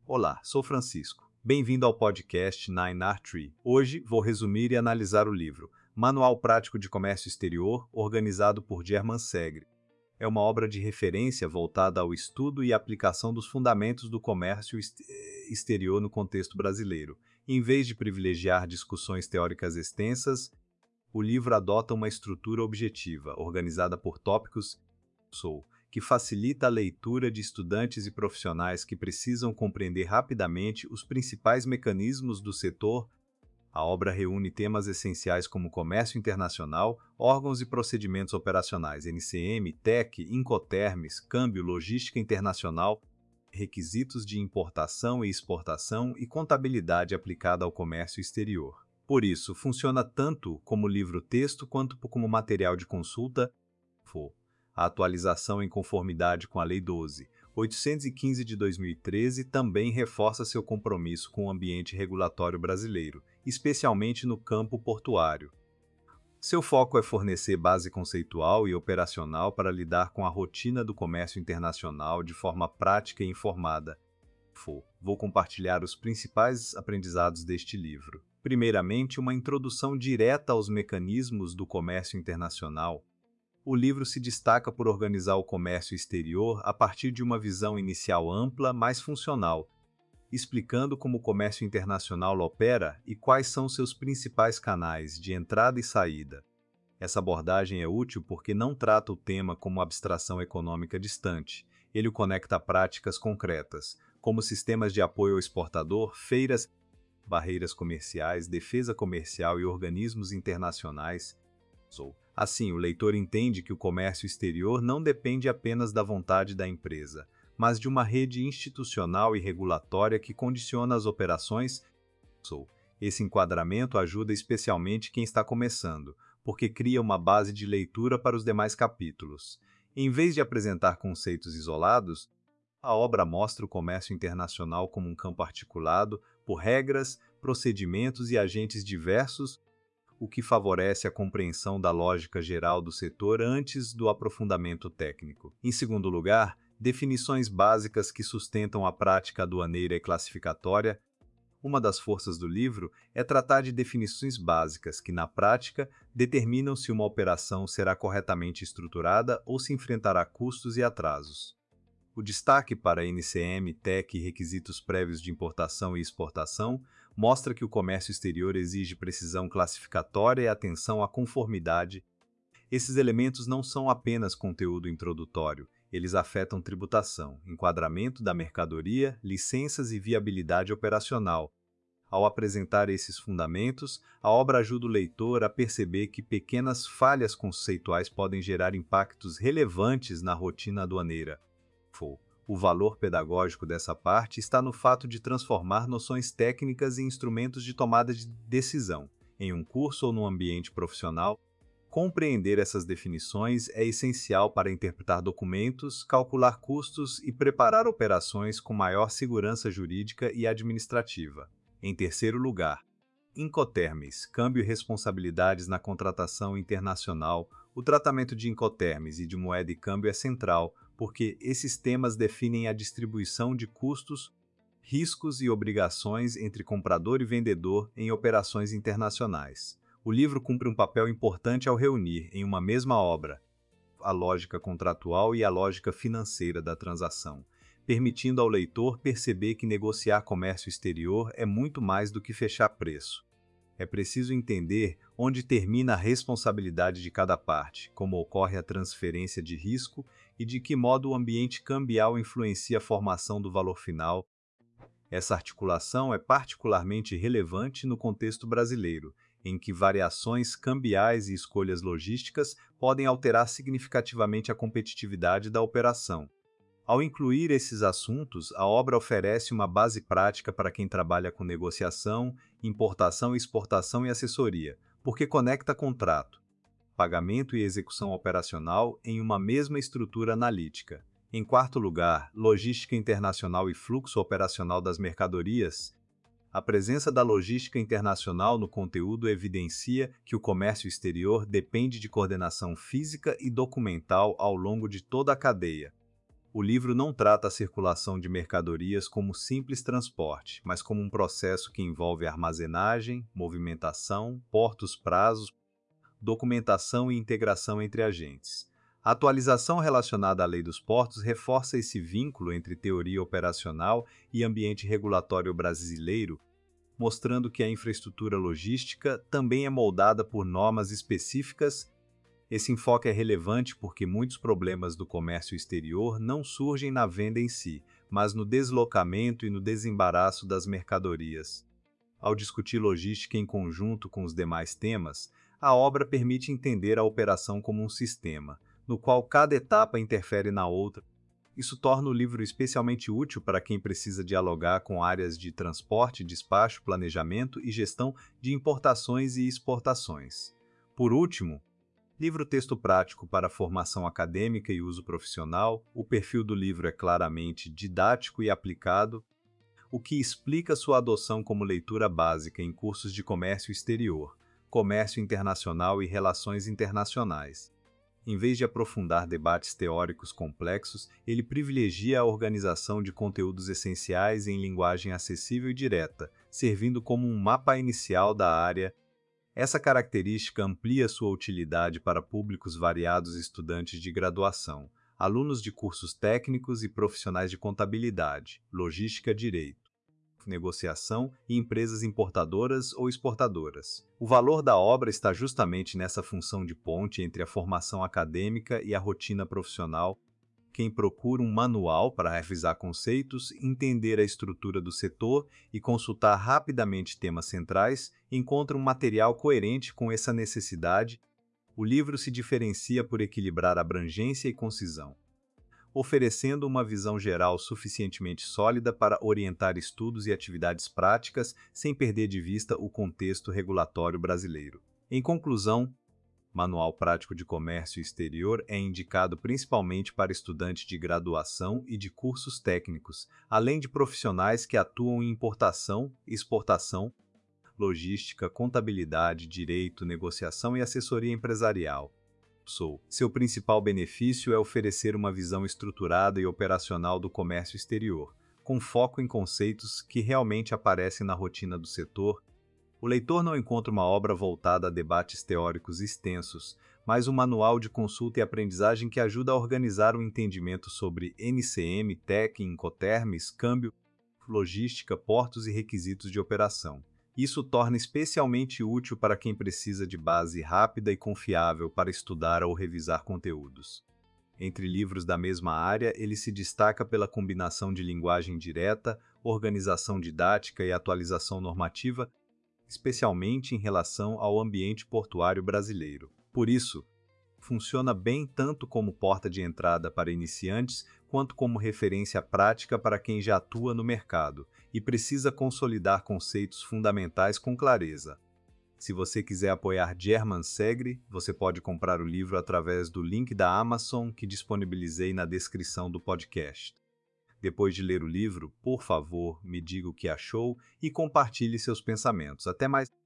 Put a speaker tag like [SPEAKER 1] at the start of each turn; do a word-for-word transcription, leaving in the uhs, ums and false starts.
[SPEAKER 1] Olá, sou Francisco. Bem-vindo ao podcast Nine R Tree. Hoje vou resumir e analisar o livro Manual Prático de Comércio Exterior, organizado por German Segre. É uma obra de referência voltada ao estudo e aplicação dos fundamentos do comércio exterior no contexto brasileiro. Em vez de privilegiar discussões teóricas extensas, o livro adota uma estrutura objetiva, organizada por tópicos que facilita a leitura de estudantes e profissionais que precisam compreender rapidamente os principais mecanismos do setor. A obra reúne temas essenciais como comércio internacional, órgãos e procedimentos operacionais, N C M, T E C, Incoterms, câmbio, logística internacional, requisitos de importação e exportação e contabilidade aplicada ao comércio exterior. Por isso, funciona tanto como livro-texto quanto como material de consulta. A atualização em conformidade com a Lei doze mil oitocentos e quinze de dois mil e treze também reforça seu compromisso com o ambiente regulatório brasileiro, especialmente no campo portuário. Seu foco é fornecer base conceitual e operacional para lidar com a rotina do comércio internacional de forma prática e informada. Vou compartilhar os principais aprendizados deste livro. Primeiramente, uma introdução direta aos mecanismos do comércio internacional. O livro se destaca por organizar o comércio exterior a partir de uma visão inicial ampla, mas funcional, explicando como o comércio internacional opera e quais são seus principais canais de entrada e saída. Essa abordagem é útil porque não trata o tema como abstração econômica distante. Ele o conecta a práticas concretas, como sistemas de apoio ao exportador, feiras, barreiras comerciais, defesa comercial e organismos internacionais. Assim, o leitor entende que o comércio exterior não depende apenas da vontade da empresa, mas de uma rede institucional e regulatória que condiciona as operações. Esse enquadramento ajuda especialmente quem está começando, porque cria uma base de leitura para os demais capítulos. Em vez de apresentar conceitos isolados, a obra mostra o comércio internacional como um campo articulado por regras, procedimentos e agentes diversos, o que favorece a compreensão da lógica geral do setor antes do aprofundamento técnico. Em segundo lugar, definições básicas que sustentam a prática aduaneira e classificatória. Uma das forças do livro é tratar de definições básicas que, na prática, determinam se uma operação será corretamente estruturada ou se enfrentará custos e atrasos. O destaque para N C M, T E C e requisitos prévios de importação e exportação mostra que o comércio exterior exige precisão classificatória e atenção à conformidade. Esses elementos não são apenas conteúdo introdutório, eles afetam tributação, enquadramento da mercadoria, licenças e viabilidade operacional. Ao apresentar esses fundamentos, a obra ajuda o leitor a perceber que pequenas falhas conceituais podem gerar impactos relevantes na rotina aduaneira. O valor pedagógico dessa parte está no fato de transformar noções técnicas em instrumentos de tomada de decisão. Em um curso ou no ambiente profissional, compreender essas definições é essencial para interpretar documentos, calcular custos e preparar operações com maior segurança jurídica e administrativa. Em terceiro lugar, Incoterms, câmbio e responsabilidades na contratação internacional. O tratamento de Incoterms e de moeda e câmbio é central, porque esses temas definem a distribuição de custos, riscos e obrigações entre comprador e vendedor em operações internacionais. O livro cumpre um papel importante ao reunir, em uma mesma obra, a lógica contratual e a lógica financeira da transação, permitindo ao leitor perceber que negociar comércio exterior é muito mais do que fechar preço. É preciso entender onde termina a responsabilidade de cada parte, como ocorre a transferência de risco e de que modo o ambiente cambial influencia a formação do valor final. Essa articulação é particularmente relevante no contexto brasileiro, em que variações cambiais e escolhas logísticas podem alterar significativamente a competitividade da operação. Ao incluir esses assuntos, a obra oferece uma base prática para quem trabalha com negociação, importação, exportação e assessoria, porque conecta contrato, pagamento e execução operacional em uma mesma estrutura analítica. Em quarto lugar, logística internacional e fluxo operacional das mercadorias. A presença da logística internacional no conteúdo evidencia que o comércio exterior depende de coordenação física e documental ao longo de toda a cadeia. O livro não trata a circulação de mercadorias como simples transporte, mas como um processo que envolve armazenagem, movimentação, portos prazos, documentação e integração entre agentes. A atualização relacionada à Lei dos Portos reforça esse vínculo entre teoria operacional e ambiente regulatório brasileiro, mostrando que a infraestrutura logística também é moldada por normas específicas. Esse enfoque é relevante porque muitos problemas do comércio exterior não surgem na venda em si, mas no deslocamento e no desembaraço das mercadorias. Ao discutir logística em conjunto com os demais temas, a obra permite entender a operação como um sistema, no qual cada etapa interfere na outra. Isso torna o livro especialmente útil para quem precisa dialogar com áreas de transporte, despacho, planejamento e gestão de importações e exportações. Por último, livro-texto prático para formação acadêmica e uso profissional, o perfil do livro é claramente didático e aplicado, o que explica sua adoção como leitura básica em cursos de comércio exterior, comércio internacional e relações internacionais. Em vez de aprofundar debates teóricos complexos, ele privilegia a organização de conteúdos essenciais em linguagem acessível e direta, servindo como um mapa inicial da área. Essa característica amplia sua utilidade para públicos variados, estudantes de graduação, alunos de cursos técnicos e profissionais de contabilidade, logística, direito, negociação e empresas importadoras ou exportadoras. O valor da obra está justamente nessa função de ponte entre a formação acadêmica e a rotina profissional. Quem procura um manual para revisar conceitos, entender a estrutura do setor e consultar rapidamente temas centrais, encontra um material coerente com essa necessidade. O livro se diferencia por equilibrar abrangência e concisão, oferecendo uma visão geral suficientemente sólida para orientar estudos e atividades práticas sem perder de vista o contexto regulatório brasileiro. Em conclusão, Manual Prático de Comércio Exterior é indicado principalmente para estudantes de graduação e de cursos técnicos, além de profissionais que atuam em importação, exportação, logística, contabilidade, direito, negociação e assessoria empresarial. Seu principal benefício é oferecer uma visão estruturada e operacional do comércio exterior, com foco em conceitos que realmente aparecem na rotina do setor. O leitor não encontra uma obra voltada a debates teóricos extensos, mas um manual de consulta e aprendizagem que ajuda a organizar o entendimento sobre N C M, T E C, Incoterms, câmbio, logística, portos e requisitos de operação. Isso torna especialmente útil para quem precisa de base rápida e confiável para estudar ou revisar conteúdos. Entre livros da mesma área, ele se destaca pela combinação de linguagem direta, organização didática e atualização normativa, especialmente em relação ao ambiente portuário brasileiro. Por isso, funciona bem tanto como porta de entrada para iniciantes, quanto como referência prática para quem já atua no mercado e precisa consolidar conceitos fundamentais com clareza. Se você quiser apoiar German Segre, você pode comprar o livro através do link da Amazon que disponibilizei na descrição do podcast. Depois de ler o livro, por favor, me diga o que achou e compartilhe seus pensamentos. Até mais!